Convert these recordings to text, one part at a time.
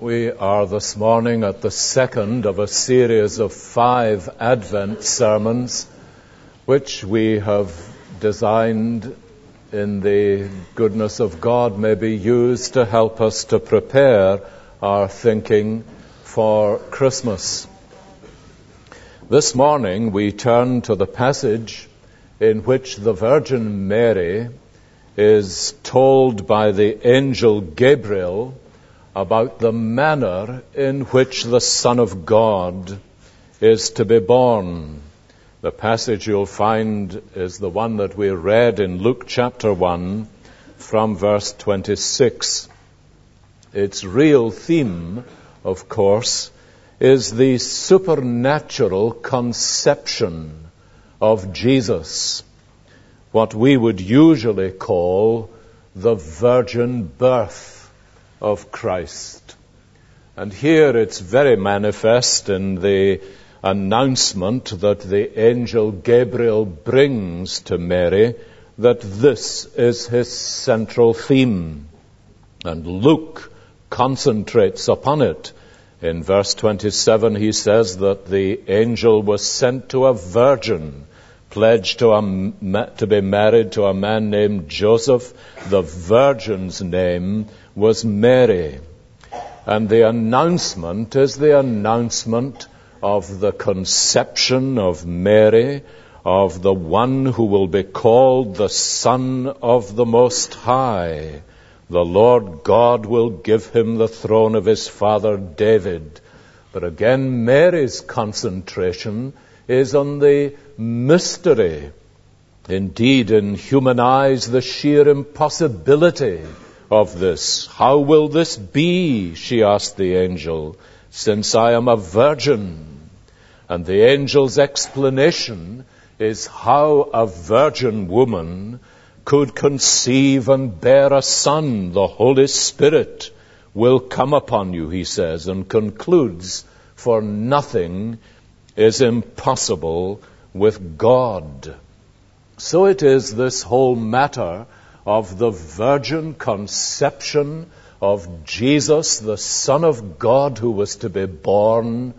We are this morning at the second of a series of 5 Advent sermons, which we have designed in the goodness of God may be used to help us to prepare our thinking for Christmas. This morning we turn to the passage in which the Virgin Mary is told by the angel Gabriel about the manner in which the Son of God is to be born. The passage you'll find is the one that we read in Luke chapter 1 from verse 26. Its real theme, of course, is the supernatural conception of Jesus, what we would usually call the virgin birth of Christ. And here it's very manifest in the announcement that the angel Gabriel brings to Mary that this is his central theme. And Luke concentrates upon it. In verse 27 he says that the angel was sent to a virgin, pledged to be married to a man named Joseph. The virgin's name was Mary. And the announcement is the announcement of the conception of Mary, of the one who will be called the Son of the Most High. The Lord God will give him the throne of his father David. But again, Mary's concentration is on the mystery. Indeed, in human eyes, the sheer impossibility of this. How will this be, she asked the angel, since I am a virgin? And the angel's explanation is how a virgin woman could conceive and bear a son. The Holy Spirit will come upon you, he says, and concludes, for nothing is impossible with God. So it is this whole matter of the virgin conception of Jesus, the Son of God who was to be born,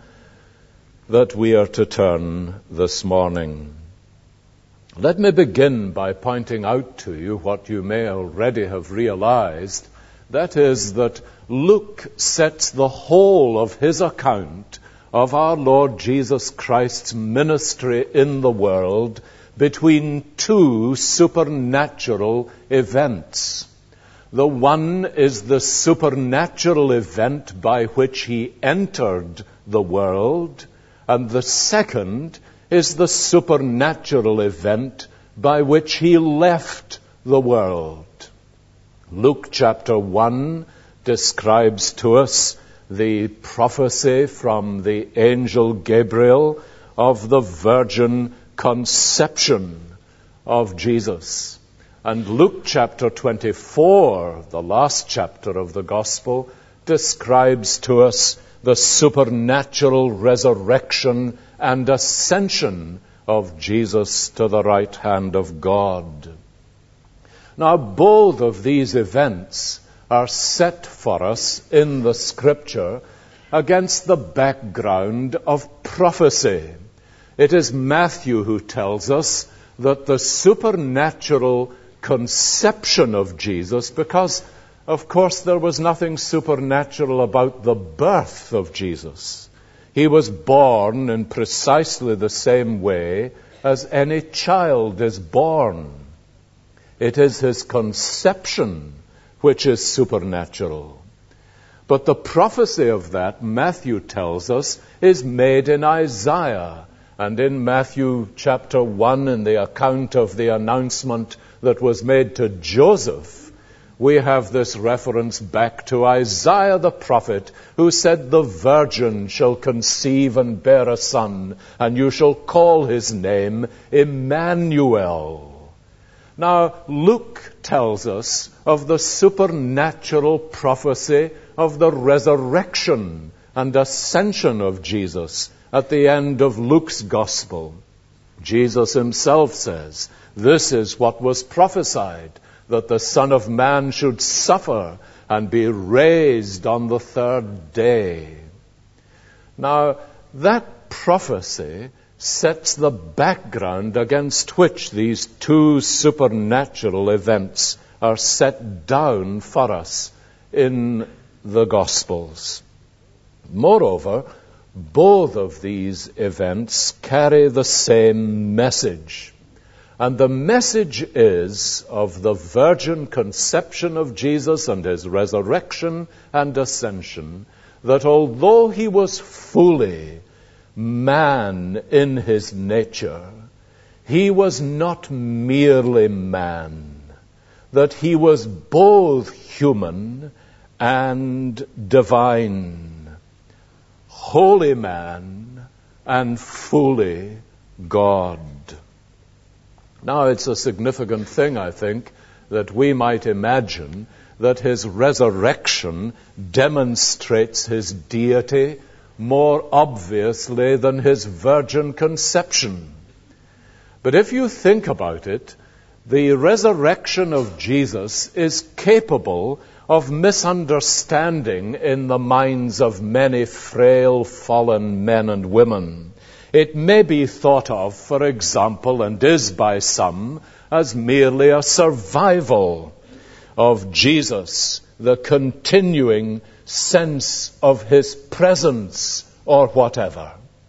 that we are to turn this morning. Let me begin by pointing out to you what you may already have realized. That is that Luke sets the whole of his account of our Lord Jesus Christ's ministry in the world between 2 supernatural events. The one is the supernatural event by which he entered the world, and the second is the supernatural event by which he left the world. Luke chapter 1 describes to us the prophecy from the angel Gabriel of the virgin conception of Jesus. And Luke chapter 24, the last chapter of the gospel, describes to us the supernatural resurrection and ascension of Jesus to the right hand of God. Now, both of these events are set for us in the Scripture against the background of prophecy. It is Matthew who tells us that the supernatural conception of Jesus, because, of course, there was nothing supernatural about the birth of Jesus. He was born in precisely the same way as any child is born. It is his conception which is supernatural. But the prophecy of that, Matthew tells us, is made in Isaiah. And in Matthew chapter 1, in the account of the announcement that was made to Joseph, we have this reference back to Isaiah the prophet, who said, the virgin shall conceive and bear a son, and you shall call his name Emmanuel. Now, Luke tells us of the supernatural prophecy of the resurrection and ascension of Jesus at the end of Luke's gospel. Jesus himself says, this is what was prophesied, that the Son of Man should suffer and be raised on the third day. Now, that prophecy sets the background against which these two supernatural events are set down for us in the Gospels. Moreover, both of these events carry the same message. And the message is of the virgin conception of Jesus and his resurrection and ascension, that although he was fully man in his nature, he was not merely man, that he was both human and divine, holy man and fully God. Now, it's a significant thing, I think, that we might imagine that his resurrection demonstrates his deity more obviously than his virgin conception. But if you think about it, the resurrection of Jesus is capable of misunderstanding in the minds of many frail, fallen men and women. It may be thought of, for example, and is by some, as merely a survival of Jesus, the continuing sense of his presence or whatever.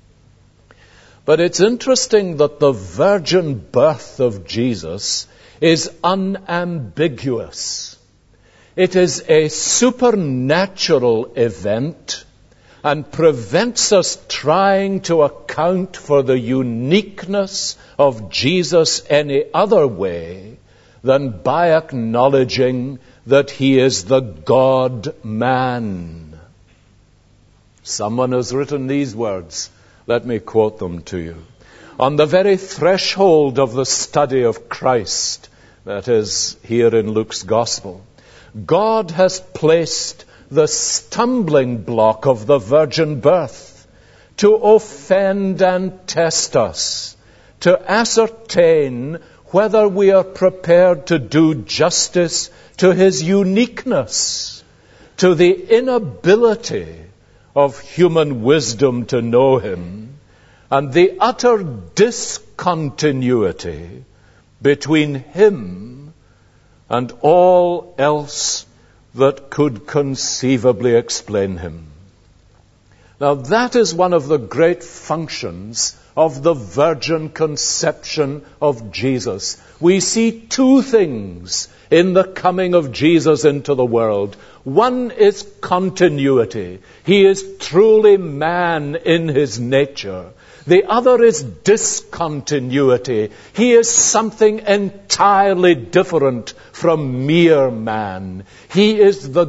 But it's interesting that the virgin birth of Jesus is unambiguous. It is a supernatural event and prevents us trying to account for the uniqueness of Jesus any other way than by acknowledging that he is the God-man. Someone has written these words. Let me quote them to you. On the very threshold of the study of Christ, that is, here in Luke's Gospel, God has placed the stumbling block of the virgin birth to offend and test us, to ascertain whether we are prepared to do justice to his uniqueness, to the inability of human wisdom to know him, and the utter discontinuity between him and all else that could conceivably explain him. Now, that is one of the great functions of the virgin conception of Jesus. We see two things in the coming of Jesus into the world. One is continuity. He is truly man in his nature. The other is discontinuity. He is something entirely different from mere man. He is the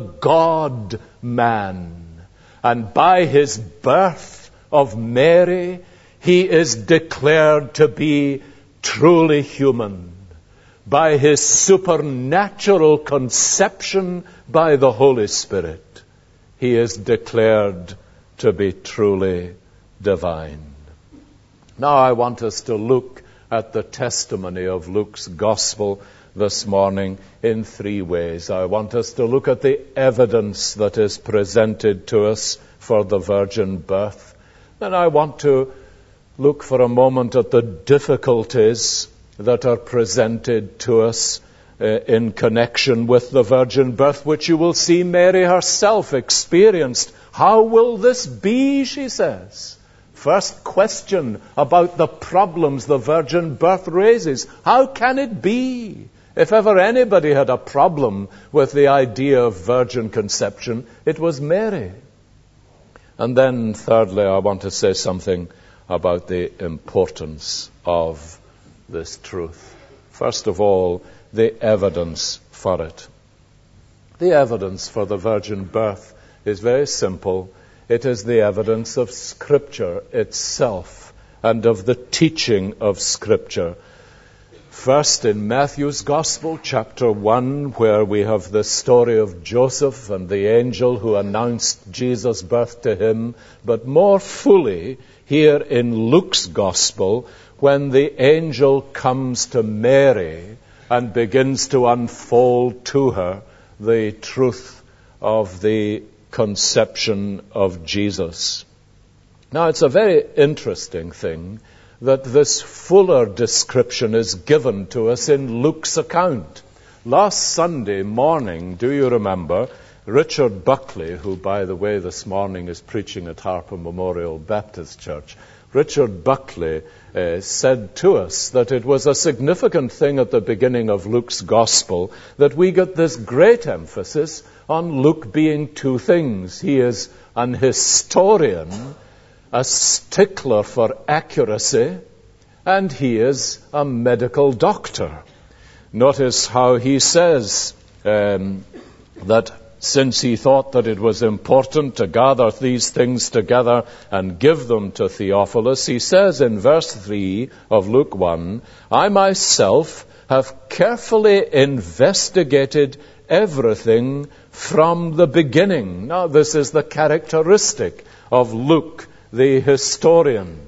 God-man. And by his birth of Mary, he is declared to be truly human. By his supernatural conception by the Holy Spirit, he is declared to be truly divine. Now I want us to look at the testimony of Luke's Gospel this morning in three ways. I want us to look at the evidence that is presented to us for the virgin birth. Then I want to look for a moment at the difficulties that are presented to us in connection with the virgin birth, which you will see Mary herself experienced. How will this be, she says. First question about the problems the virgin birth raises. How can it be? If ever anybody had a problem with the idea of virgin conception, it was Mary. And then thirdly, I want to say something about the importance of this truth. First of all, the evidence for it. The evidence for the virgin birth is very simple. It is the evidence of Scripture itself and of the teaching of Scripture. First, in Matthew's Gospel, chapter 1, where we have the story of Joseph and the angel who announced Jesus' birth to him, but more fully here in Luke's Gospel, when the angel comes to Mary and begins to unfold to her the truth of the conception of Jesus. Now, it's a very interesting thing that this fuller description is given to us in Luke's account. Last Sunday morning, do you remember, Richard Buckley, who, by the way, this morning is preaching at Harper Memorial Baptist Church, Richard Buckley said to us that it was a significant thing at the beginning of Luke's Gospel that we get this great emphasis on Luke being two things. He is an historian, a stickler for accuracy, and he is a medical doctor. Notice how he says that since he thought that it was important to gather these things together and give them to Theophilus, he says in verse 3 of Luke 1, I myself have carefully investigated everything from the beginning. Now, this is the characteristic of Luke, the historian.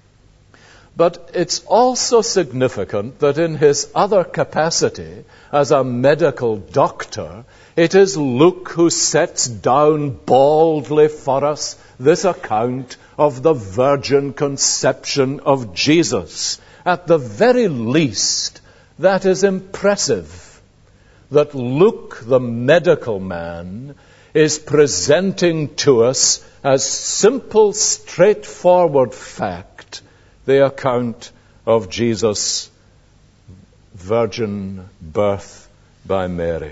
But it's also significant that in his other capacity as a medical doctor, it is Luke who sets down boldly for us this account of the virgin conception of Jesus. At the very least, that is impressive, that Luke, the medical man, is presenting to us as simple, straightforward fact the account of Jesus' virgin birth by Mary.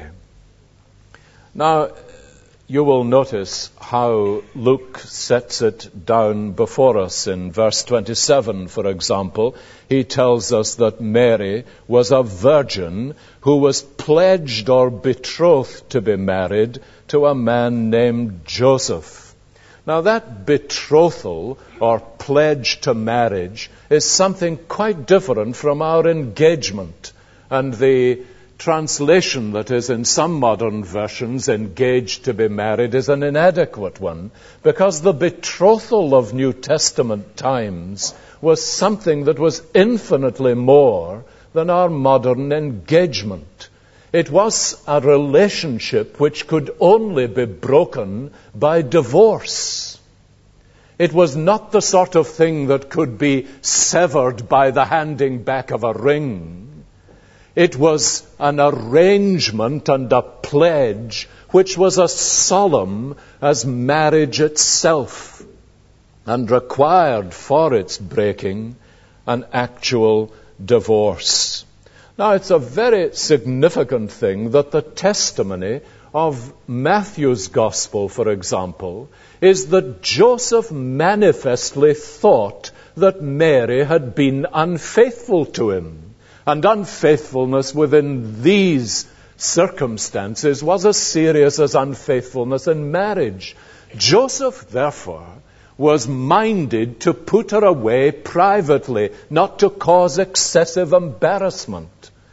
Now, you will notice how Luke sets it down before us. In verse 27, for example, he tells us that Mary was a virgin who was pledged or betrothed to be married to a man named Joseph. Now, that betrothal or pledge to marriage is something quite different from our engagement. And the translation that is in some modern versions, engaged to be married, is an inadequate one, because the betrothal of New Testament times was something that was infinitely more than our modern engagement. It was a relationship which could only be broken by divorce. It was not the sort of thing that could be severed by the handing back of a ring. It was an arrangement and a pledge which was as solemn as marriage itself and required for its breaking an actual divorce. Now, it's a very significant thing that the testimony of Matthew's Gospel, for example, is that Joseph manifestly thought that Mary had been unfaithful to him. And unfaithfulness within these circumstances was as serious as unfaithfulness in marriage. Joseph, therefore, was minded to put her away privately, not to cause excessive embarrassment.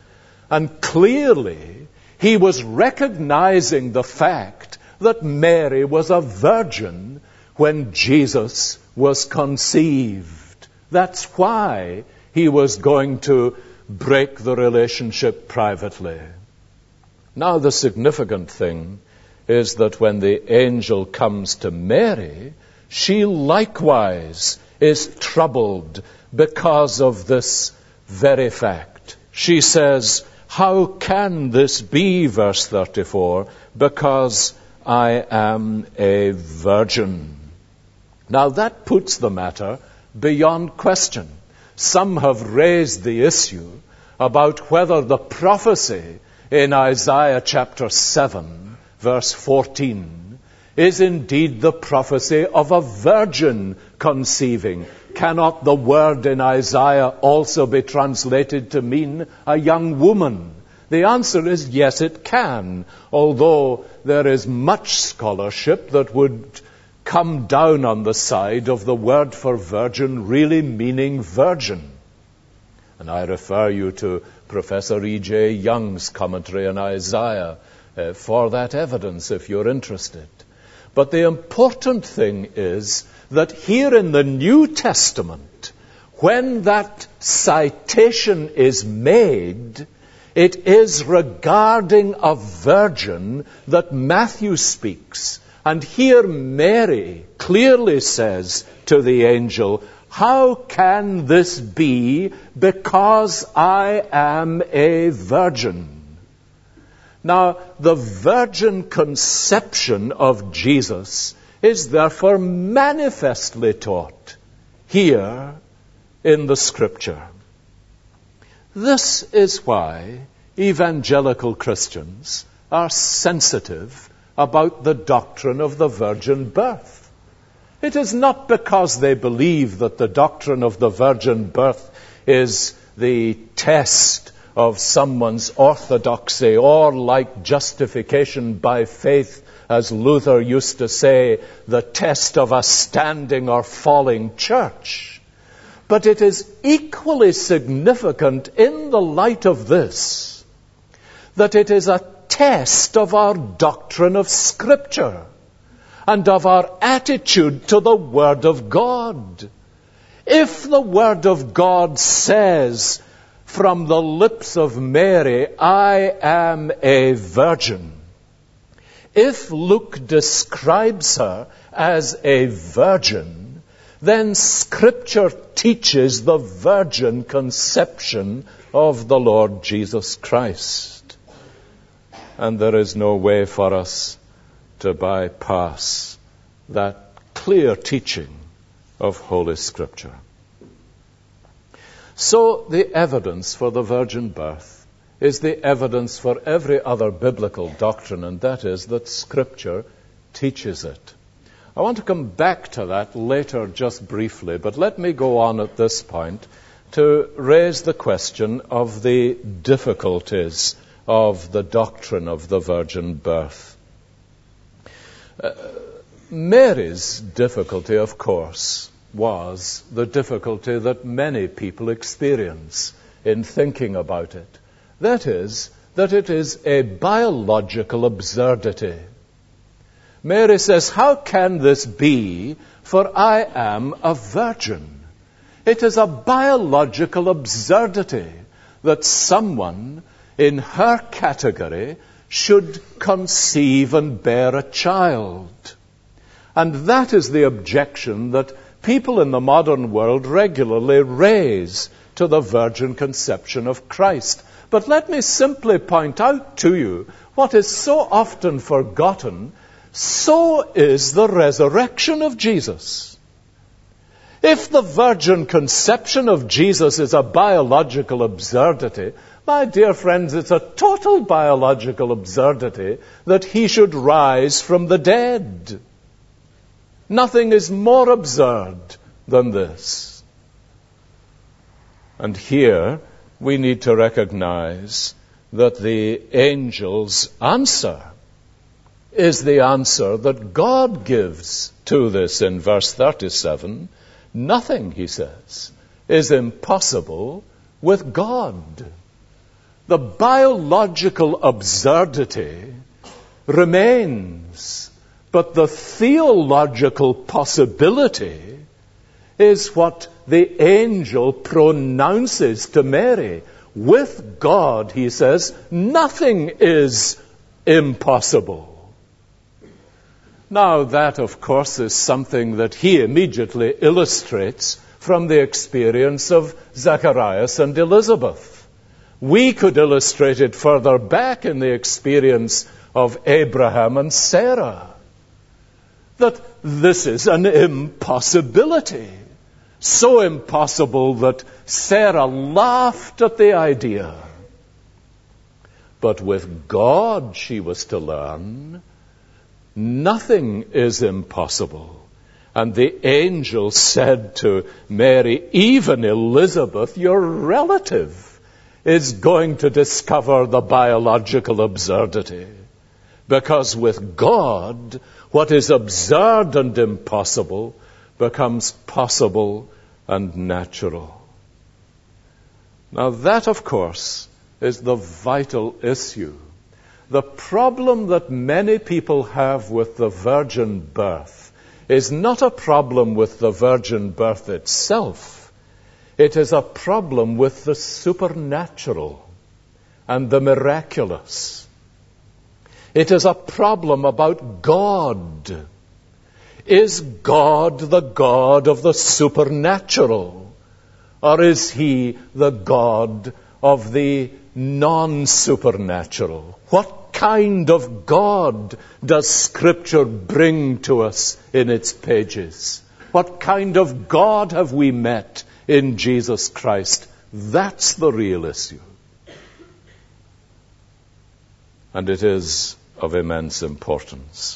And clearly, he was recognizing the fact that Mary was a virgin when Jesus was conceived. That's why he was going to break the relationship privately. Now, the significant thing is that when the angel comes to Mary, she likewise is troubled because of this very fact. She says, how can this be, verse 34, because I am a virgin? Now, that puts the matter beyond question. Some have raised the issue about whether the prophecy in Isaiah chapter 7, verse 14, is indeed the prophecy of a virgin conceiving. Cannot the word in Isaiah also be translated to mean a young woman? The answer is yes, it can, although there is much scholarship that would come down on the side of the word for virgin really meaning virgin. And I refer you to Professor E.J. Young's commentary on Isaiah for that evidence if you're interested. But the important thing is that here in the New Testament, when that citation is made, it is regarding a virgin that Matthew speaks. And here Mary clearly says to the angel, "How can this be because I am a virgin?" Now, the virgin conception of Jesus is therefore manifestly taught here in the Scripture. This is why evangelical Christians are sensitive about the doctrine of the virgin birth. It is not because they believe that the doctrine of the virgin birth is the test of someone's orthodoxy, or like justification by faith, as Luther used to say, the test of a standing or falling church. But it is equally significant in the light of this, that it is a test of our doctrine of Scripture and of our attitude to the Word of God. If the Word of God says from the lips of Mary, "I am a virgin," if Luke describes her as a virgin, then Scripture teaches the virgin conception of the Lord Jesus Christ. And there is no way for us to bypass that clear teaching of Holy Scripture. So the evidence for the virgin birth is the evidence for every other biblical doctrine, and that is that Scripture teaches it. I want to come back to that later just briefly, but let me go on at this point to raise the question of the difficulties of the doctrine of the virgin birth. Mary's difficulty, of course, was the difficulty that many people experience in thinking about it. That is, that it is a biological absurdity. Mary says, "How can this be? For I am a virgin." It is a biological absurdity that someone in her category should conceive and bear a child. And that is the objection that people in the modern world regularly raise to the virgin conception of Christ. But let me simply point out to you what is so often forgotten: so is the resurrection of Jesus. If the virgin conception of Jesus is a biological absurdity, my dear friends, it's a total biological absurdity that he should rise from the dead. Nothing is more absurd than this. And here we need to recognize that the angel's answer is the answer that God gives to this in verse 37. Nothing, he says, is impossible with God. The biological absurdity remains, but the theological possibility is what the angel pronounces to Mary. With God, he says, nothing is impossible. Now, that, of course, is something that he immediately illustrates from the experience of Zacharias and Elizabeth. We could illustrate it further back in the experience of Abraham and Sarah. That this is an impossibility. So impossible that Sarah laughed at the idea. But with God, she was to learn, nothing is impossible. And the angel said to Mary, even Elizabeth, your relative, is going to discover the biological absurdity. Because with God, what is absurd and impossible becomes possible and natural. Now that, of course, is the vital issue. The problem that many people have with the virgin birth is not a problem with the virgin birth itself. It is a problem with the supernatural. and the miraculous. It is a problem about God. Is God the God of the supernatural? Or is He the God of the non-supernatural? What kind of God does Scripture bring to us in its pages? What kind of God have we met in Jesus Christ? That's the real issue. And it is of immense importance.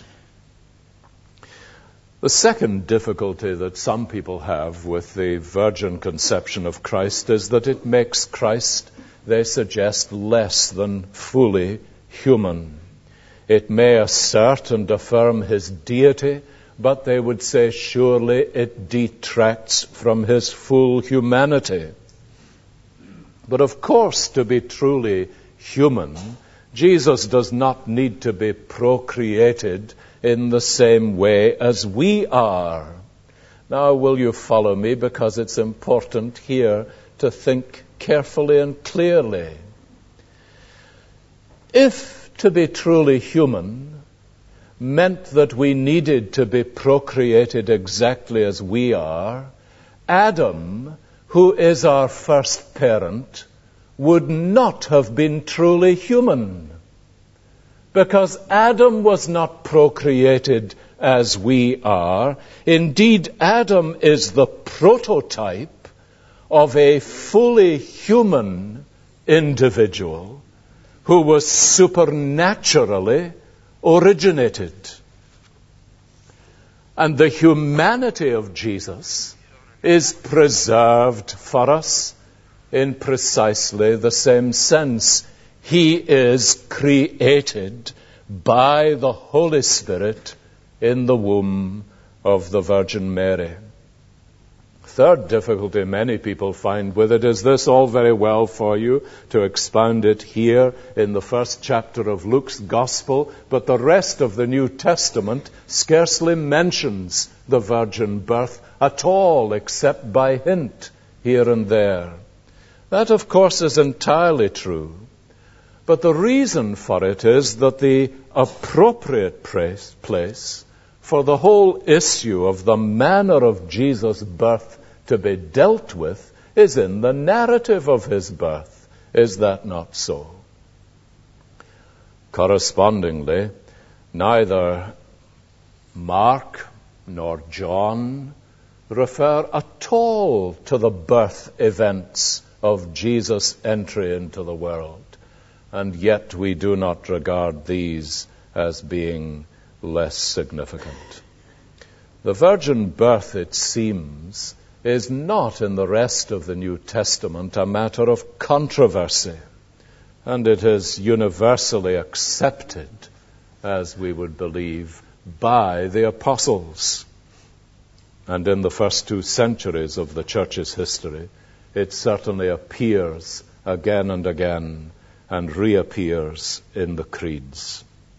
The second difficulty that some people have with the virgin conception of Christ is that it makes Christ, they suggest, less than fully human. It may assert and affirm His deity, but they would say surely it detracts from His full humanity. But of course, to be truly human, Jesus does not need to be procreated in the same way as we are. Now, will you follow me? Because it's important here to think carefully and clearly. If to be truly human meant that we needed to be procreated exactly as we are, Adam, who is our first parent, would not have been truly human. Because Adam was not procreated as we are. Indeed, Adam is the prototype of a fully human individual who was supernaturally originated. And the humanity of Jesus is preserved for us in precisely the same sense. He is created by the Holy Spirit in the womb of the Virgin Mary. Third difficulty many people find with it is this: all very well for you to expound it here in the first chapter of Luke's Gospel, but the rest of the New Testament scarcely mentions the virgin birth at all, except by hint here and there. That, of course, is entirely true. But the reason for it is that the appropriate place for the whole issue of the manner of Jesus' birth to be dealt with is in the narrative of his birth. Is that not so? Correspondingly, neither Mark nor John refer at all to the birth events of Jesus' entry into the world. And yet we do not regard these as being less significant. The virgin birth, it seems, is not in the rest of the New Testament a matter of controversy, and it is universally accepted, as we would believe, by the apostles. And in the first 2 centuries of the Church's history, it certainly appears again and again and reappears in the creeds.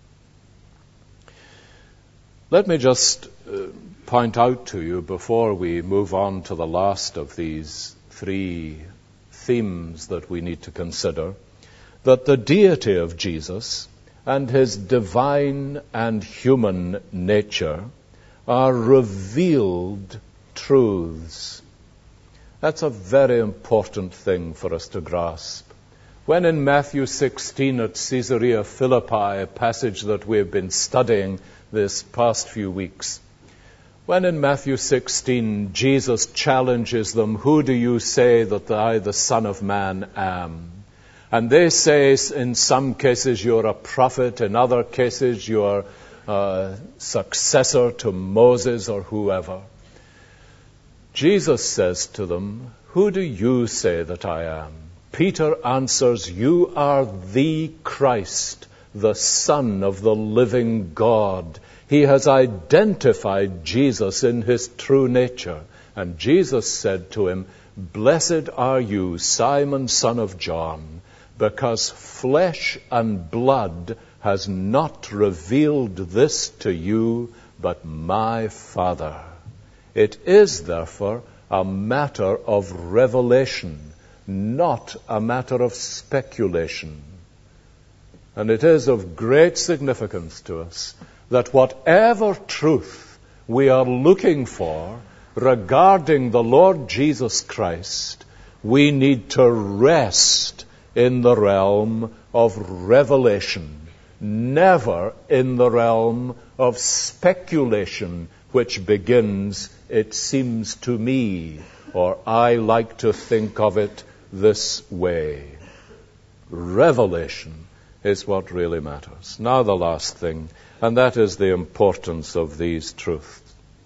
Let me just point out to you, before we move on to the last of these 3 themes that we need to consider, that the deity of Jesus and his divine and human nature are revealed truths. That's a very important thing for us to grasp. When in Matthew 16 at Caesarea Philippi, a passage that we've been studying this past few weeks, when in Matthew 16 Jesus challenges them, "Who do you say that I, the Son of Man, am?" And they say, in some cases, you're a prophet, in other cases, you're a successor to Moses or whoever. Jesus says to them, "Who do you say that I am?" Peter answers, "You are the Christ, the Son of the living God." He has identified Jesus in his true nature. And Jesus said to him, "Blessed are you, Simon, son of John, because flesh and blood has not revealed this to you, but my Father." It is, therefore, a matter of revelation, not a matter of speculation. And it is of great significance to us that whatever truth we are looking for regarding the Lord Jesus Christ, we need to rest in the realm of revelation, never in the realm of speculation, which begins, "It seems to me," or "I like to think of it this way." Revelation is what really matters. Now the last thing, and that is the importance of this truth.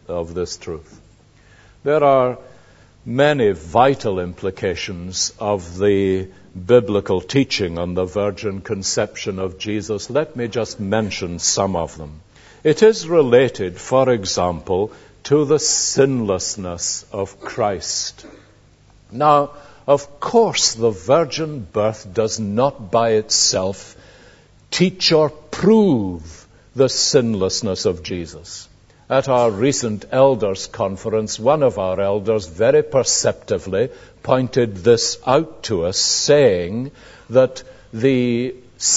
There are many vital implications of the biblical teaching on the virgin conception of Jesus. Let me just mention some of them. It is related, for example, to the sinlessness of Christ. Now, of course, the virgin birth does not by itself teach or prove the sinlessness of Jesus. At our recent elders' conference, one of our elders very perceptively pointed this out to us, saying that the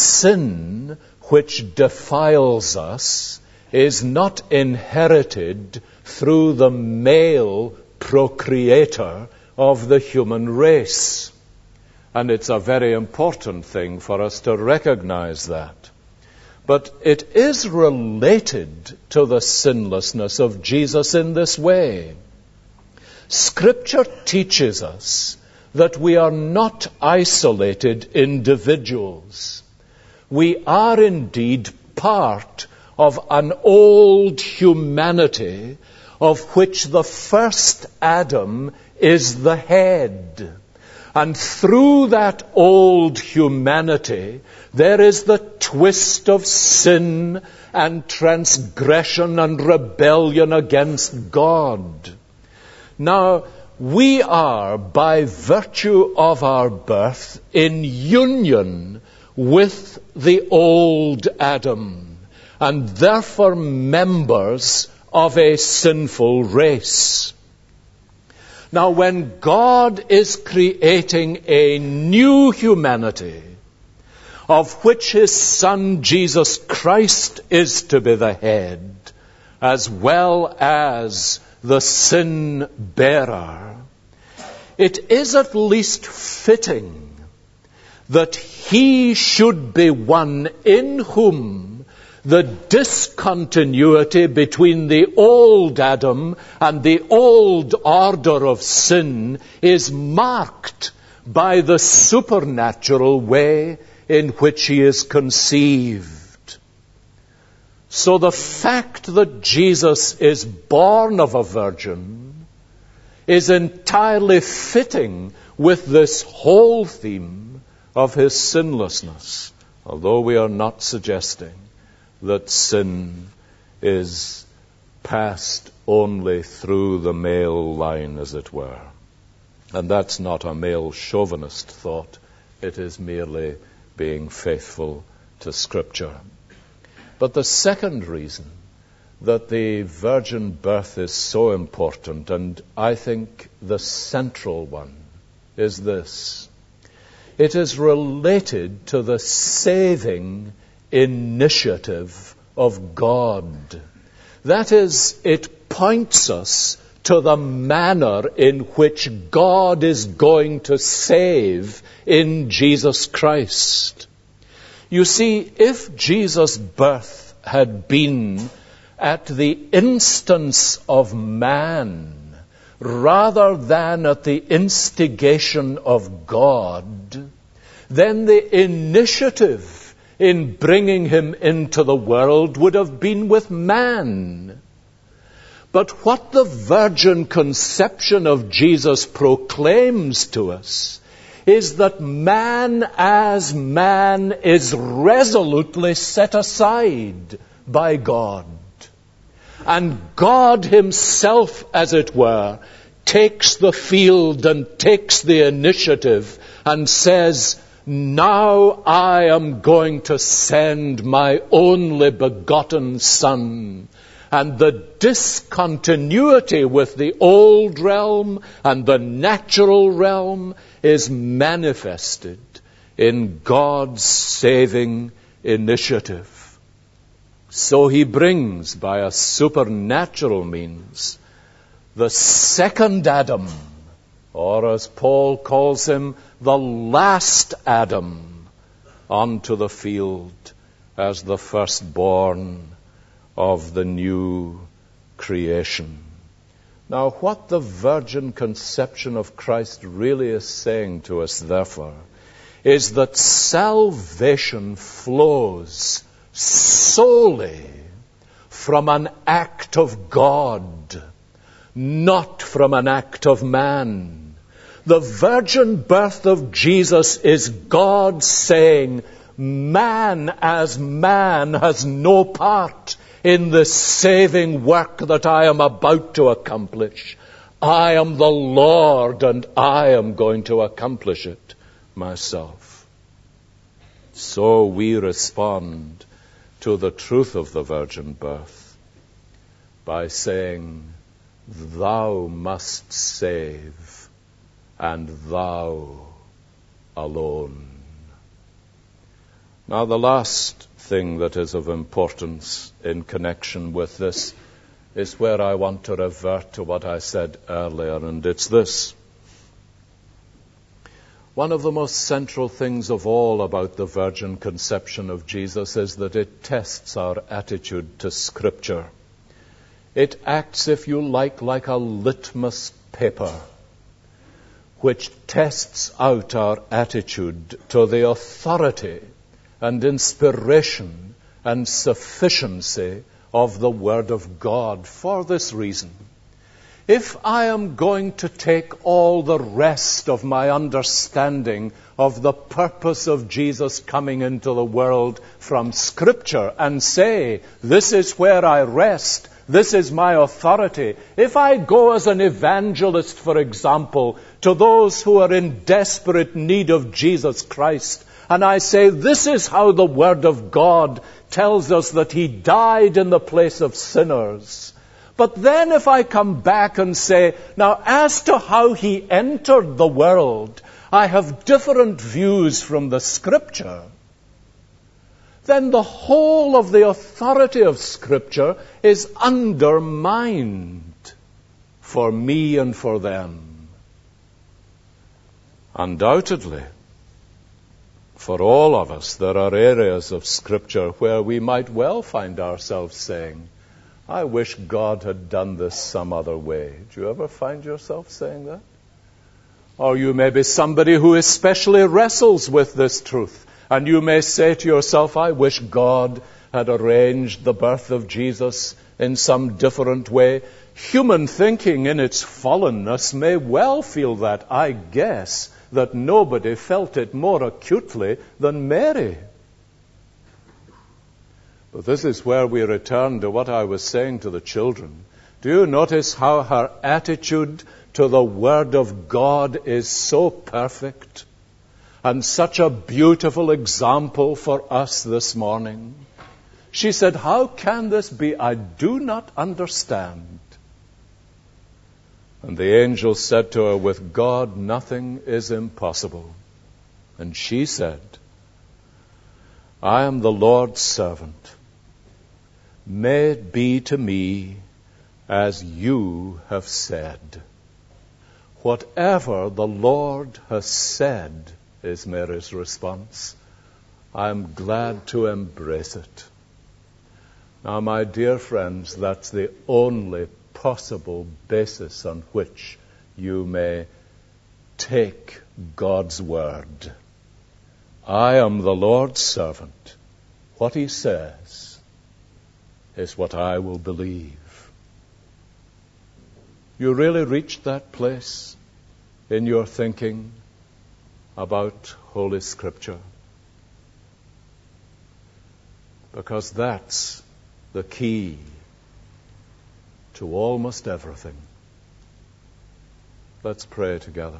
sin which defiles us is not inherited through the male procreator of the human race. And it's a very important thing for us to recognize that. But it is related to the sinlessness of Jesus in this way. Scripture teaches us that we are not isolated individuals. We are indeed part of an old humanity of which the first Adam is the head. And through that old humanity, there is the twist of sin and transgression and rebellion against God. Now, we are, by virtue of our birth, in union with the old Adam, and therefore members of a sinful race. Now, when God is creating a new humanity, of which His Son Jesus Christ is to be the head, as well as the sin bearer, it is at least fitting that He should be one in whom the discontinuity between the old Adam and the old order of sin is marked by the supernatural way in which He is conceived. So the fact that Jesus is born of a virgin is entirely fitting with this whole theme of His sinlessness, although we are not suggesting that sin is passed only through the male line, as it were. And that's not a male chauvinist thought. It is merely being faithful to Scripture. But the second reason that the virgin birth is so important, and I think the central one, is this. It is related to the saving initiative of God. That is, it points us to the manner in which God is going to save in Jesus Christ. You see, if Jesus' birth had been at the instance of man rather than at the instigation of God, then the initiative in bringing Him into the world would have been with man. But what the virgin conception of Jesus proclaims to us is that man as man is resolutely set aside by God. And God Himself, as it were, takes the field and takes the initiative and says, "Now I am going to send my only begotten Son." And the discontinuity with the old realm and the natural realm is manifested in God's saving initiative. So he brings, by a supernatural means, the second Adam, or as Paul calls him, the last Adam, onto the field as the firstborn of the new creation. Now, what the virgin conception of Christ really is saying to us, therefore, is that salvation flows solely from an act of God, not from an act of man. The virgin birth of Jesus is God saying, man as man has no part in the saving work that I am about to accomplish. I am the Lord, and I am going to accomplish it myself. So we respond to the truth of the virgin birth by saying, thou must save, and thou alone. Now, the last thing that is of importance in connection with this is where I want to revert to what I said earlier, and it's this. One of the most central things of all about the virgin conception of Jesus is that it tests our attitude to Scripture. It acts, if you like a litmus paper, which tests out our attitude to the authority and inspiration and sufficiency of the Word of God. For this reason, if I am going to take all the rest of my understanding of the purpose of Jesus coming into the world from Scripture and say, this is where I rest, this is my authority. If I go as an evangelist, for example, to those who are in desperate need of Jesus Christ, and I say, this is how the Word of God tells us that He died in the place of sinners. But then if I come back and say, now as to how He entered the world, I have different views from the Scripture, then the whole of the authority of Scripture is undermined for me and for them. Undoubtedly, for all of us, there are areas of Scripture where we might well find ourselves saying, I wish God had done this some other way. Do you ever find yourself saying that? Or you may be somebody who especially wrestles with this truth, and you may say to yourself, I wish God had arranged the birth of Jesus in some different way. Human thinking in its fallenness may well feel that. I guess that nobody felt it more acutely than Mary. But this is where we return to what I was saying to the children. Do you notice how her attitude to the Word of God is so perfect and such a beautiful example for us this morning? She said, how can this be? I do not understand. And the angel said to her, with God nothing is impossible. And she said, I am the Lord's servant. May it be to me as you have said. Whatever the Lord has said, is Mary's response. I am glad to embrace it. Now, my dear friends, that's the only possible basis on which you may take God's word. I am the Lord's servant. What He says is what I will believe. You really reached that place in your thinking about Holy Scripture? Because that's the key to almost everything. Let's pray together.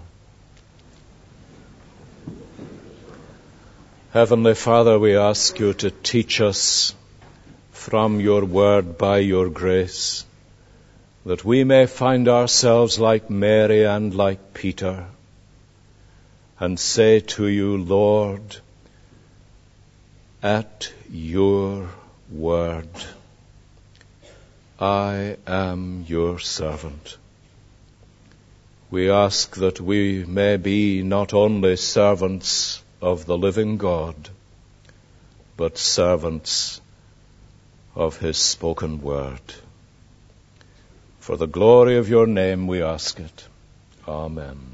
Heavenly Father, we ask you to teach us from your word by your grace, that we may find ourselves like Mary and like at your word. I am your servant. We ask that we may be not only servants of the living God, but servants of his spoken word. For the glory of your name we ask it. Amen.